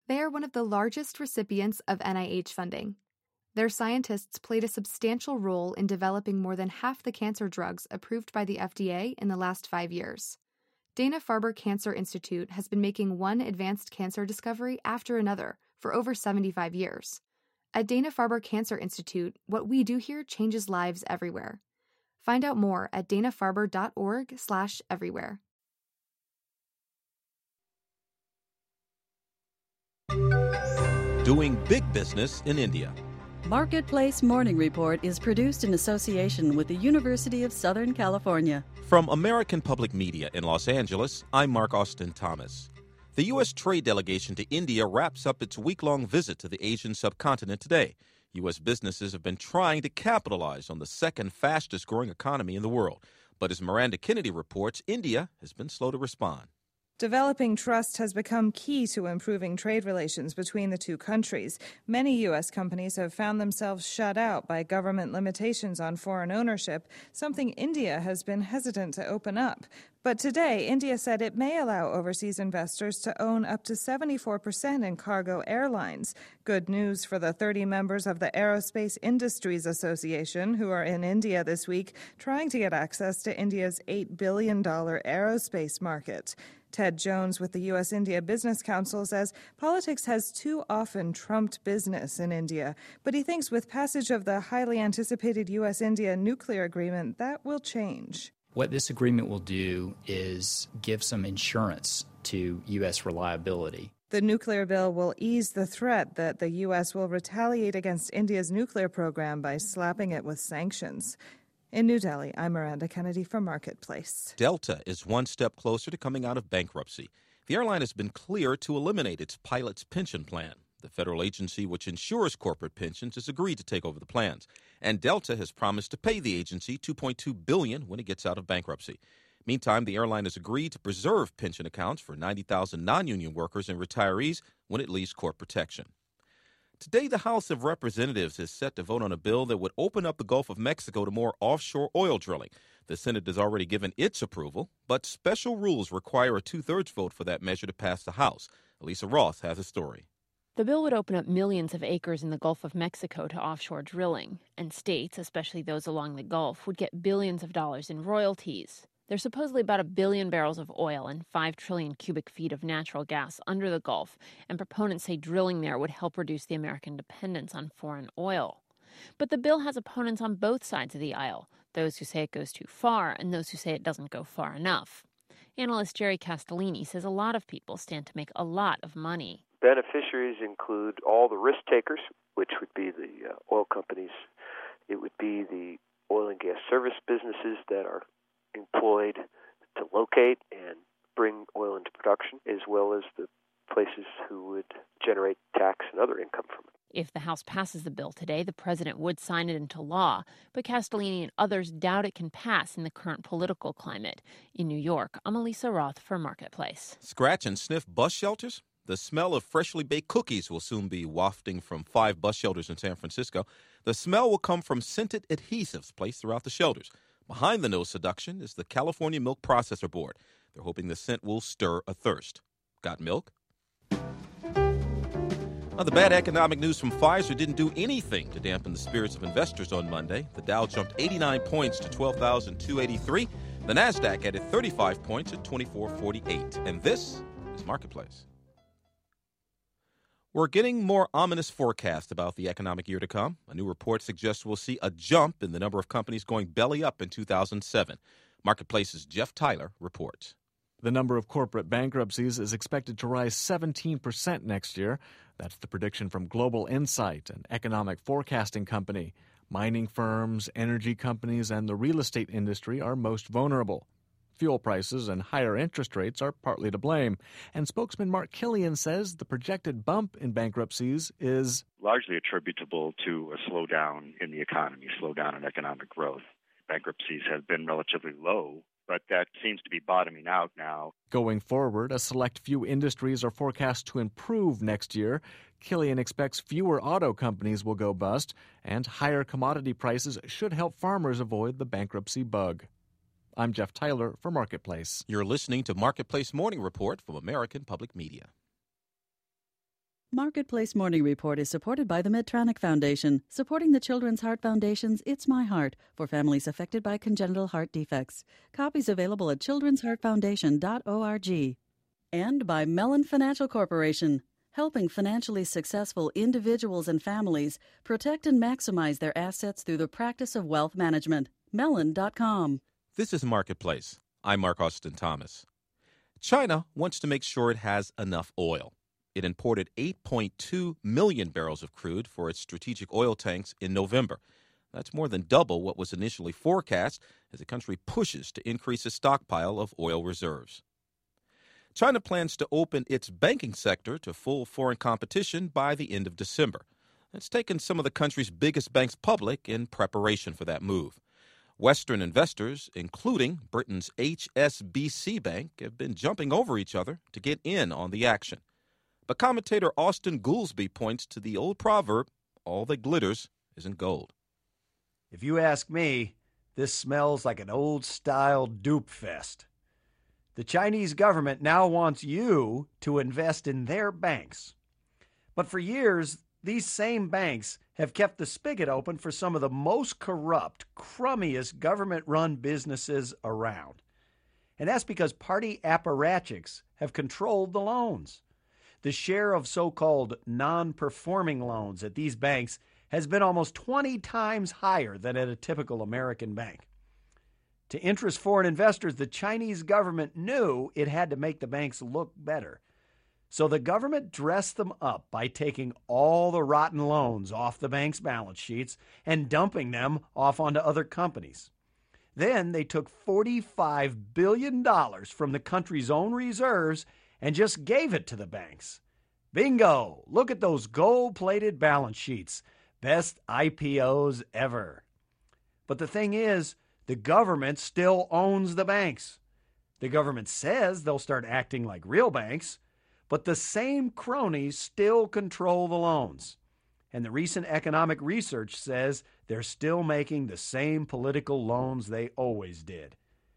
They are one of the largest recipients of NIH funding. Their scientists played a substantial role in developing more than half the cancer drugs approved by the FDA in the last 5 years. Dana-Farber Cancer Institute has been making one advanced cancer discovery after another for over 75 years. At Dana-Farber Cancer Institute, what we do here changes lives everywhere. Find out more at danafarber.org/everywhere. Doing big business in India. Marketplace Morning Report is produced in association with the University of Southern California. From American Public Media in Los Angeles, I'm Mark Austin Thomas. The U.S. trade delegation to India wraps up its week-long visit to the Asian subcontinent today. U.S. businesses have been trying to capitalize on the second fastest-growing economy in the world. But as Miranda Kennedy reports, India has been slow to respond. Developing trust has become key to improving trade relations between the two countries. Many U.S. companies have found themselves shut out by government limitations on foreign ownership, something India has been hesitant to open up. But today, India said it may allow overseas investors to own up to 74% in cargo airlines. Good news for the 30 members of the Aerospace Industries Association who are in India this week trying to get access to India's $8 billion aerospace market. Ted Jones with the U.S.-India Business Council says politics has too often trumped business in India, but he thinks with passage of the highly anticipated U.S.-India nuclear agreement, that will change. What this agreement will do is give some insurance to U.S. reliability. The nuclear bill will ease the threat that the U.S. will retaliate against India's nuclear program by slapping it with sanctions. In New Delhi, I'm Miranda Kennedy for Marketplace. Delta is one step closer to coming out of bankruptcy. The airline has been clear to eliminate its pilot's pension plan. The federal agency which insures corporate pensions has agreed to take over the plans. And Delta has promised to pay the agency $2.2 billion when it gets out of bankruptcy. Meantime, the airline has agreed to preserve pension accounts for 90,000 non-union workers and retirees when it leaves court protection. Today, the House of Representatives is set to vote on a bill that would open up the Gulf of Mexico to more offshore oil drilling. The Senate has already given its approval, but special rules require a two-thirds vote for that measure to pass the House. Elisa Roth has a story. The bill would open up millions of acres in the Gulf of Mexico to offshore drilling, and states, especially those along the Gulf, would get billions of dollars in royalties. There's supposedly about 1 billion barrels of oil and 5 trillion cubic feet of natural gas under the Gulf, and proponents say drilling there would help reduce the American dependence on foreign oil. But the bill has opponents on both sides of the aisle, those who say it goes too far and those who say it doesn't go far enough. Analyst Jerry Castellini says a lot of people stand to make a lot of money. Beneficiaries include all the risk takers, which would be the oil companies. It would be the oil and gas service businesses that are employed to locate and bring oil into production, as well as the places who would generate tax and other income from it. If the House passes the bill today, the president would sign it into law, but Castellini and others doubt it can pass in the current political climate. In New York, I'm Elisa Roth for Marketplace. Scratch and sniff bus shelters? The smell of freshly baked cookies will soon be wafting from 5 bus shelters in San Francisco. The smell will come from scented adhesives placed throughout the shelters. Behind the nose seduction is the California Milk Processor Board. They're hoping the scent will stir a thirst. Got milk? Now, the bad economic news from Pfizer didn't do anything to dampen the spirits of investors on Monday. The Dow jumped 89 points to 12,283. The Nasdaq added 35 points at 2448. And this is Marketplace. We're getting more ominous forecasts about the economic year to come. A new report suggests we'll see a jump in the number of companies going belly up in 2007. Marketplace's Jeff Tyler reports. The number of corporate bankruptcies is expected to rise 17% next year. That's the prediction from Global Insight, an economic forecasting company. Mining firms, energy companies, and the real estate industry are most vulnerable. Fuel prices and higher interest rates are partly to blame. And spokesman Mark Killian says the projected bump in bankruptcies is largely attributable to a slowdown in the economy, slowdown in economic growth. Bankruptcies have been relatively low, but that seems to be bottoming out now. Going forward, a select few industries are forecast to improve next year. Killian expects fewer auto companies will go bust, and higher commodity prices should help farmers avoid the bankruptcy bug. I'm Jeff Tyler for Marketplace. You're listening to Marketplace Morning Report from American Public Media. Marketplace Morning Report is supported by the Medtronic Foundation, supporting the Children's Heart Foundation's It's My Heart for families affected by congenital heart defects. Copies available at childrensheartfoundation.org. And by Mellon Financial Corporation, helping financially successful individuals and families protect and maximize their assets through the practice of wealth management. Mellon.com. This is Marketplace. I'm Mark Austin Thomas. China wants to make sure it has enough oil. It imported 8.2 million barrels of crude for its strategic oil tanks in November. That's more than double what was initially forecast as the country pushes to increase its stockpile of oil reserves. China plans to open its banking sector to full foreign competition by the end of December. It's taken some of the country's biggest banks public in preparation for that move. Western investors, including Britain's HSBC Bank, have been jumping over each other to get in on the action. But commentator Austin Goolsbee points to the old proverb, all that glitters isn't gold. If you ask me, this smells like an old-style dupe fest. The Chinese government now wants you to invest in their banks. But for years, these same banks have kept the spigot open for some of the most corrupt, crummiest government-run businesses around. And that's because party apparatchiks have controlled the loans. The share of so-called non-performing loans at these banks has been almost 20 times higher than at a typical American bank. To interest foreign investors, the Chinese government knew it had to make the banks look better. So the government dressed them up by taking all the rotten loans off the bank's balance sheets and dumping them off onto other companies. Then they took $45 billion from the country's own reserves and just gave it to the banks. Bingo! Look at those gold-plated balance sheets. Best IPOs ever. But the thing is, the government still owns the banks. The government says they'll start acting like real banks, but the same cronies still control the loans. And the recent economic research says they're still making the same political loans they always did.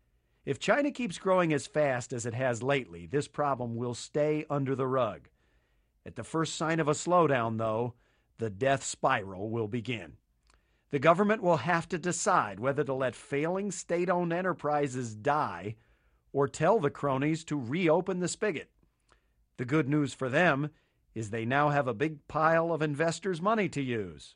If China keeps growing as fast as it has lately, this problem will stay under the rug. At the first sign of a slowdown, though, the death spiral will begin. The government will have to decide whether to let failing state-owned enterprises die or tell the cronies to reopen the spigot. The good news for them is they now have a big pile of investors' money to use.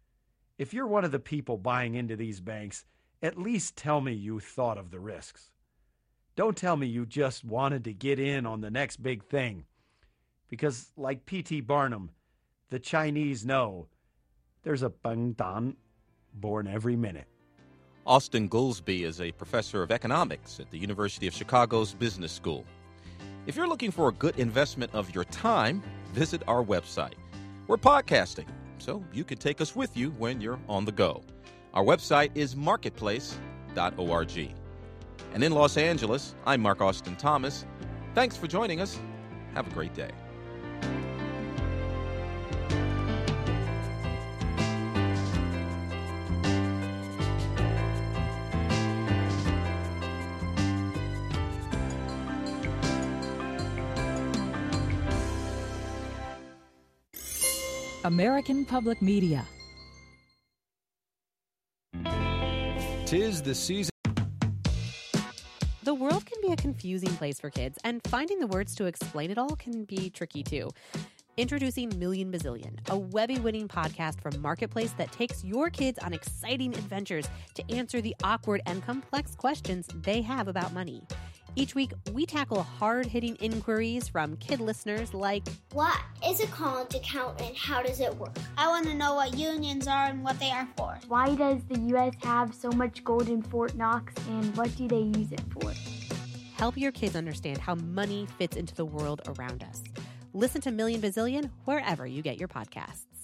If you're one of the people buying into these banks, at least tell me you thought of the risks. Don't tell me you just wanted to get in on the next big thing. Because, like P.T. Barnum, the Chinese know there's a Bangdan born every minute. Austin Goolsbee is a professor of economics at the University of Chicago's Business School. If you're looking for a good investment of your time, visit our website. We're podcasting, so you can take us with you when you're on the go. Our website is marketplace.org. And in Los Angeles, I'm Mark Austin Thomas. Thanks for joining us. Have a great day. American Public Media. 'Tis the season. The world can be a confusing place for kids, and finding the words to explain it all can be tricky too. Introducing Million Bazillion, a Webby-winning podcast from Marketplace that takes your kids on exciting adventures to answer the awkward and complex questions they have about money. Each week, we tackle hard-hitting inquiries from kid listeners like, what is a college account and how does it work? I want to know what unions are and what they are for. Why does the U.S. have so much gold in Fort Knox and what do they use it for? Help your kids understand how money fits into the world around us. Listen to Million Bazillion wherever you get your podcasts.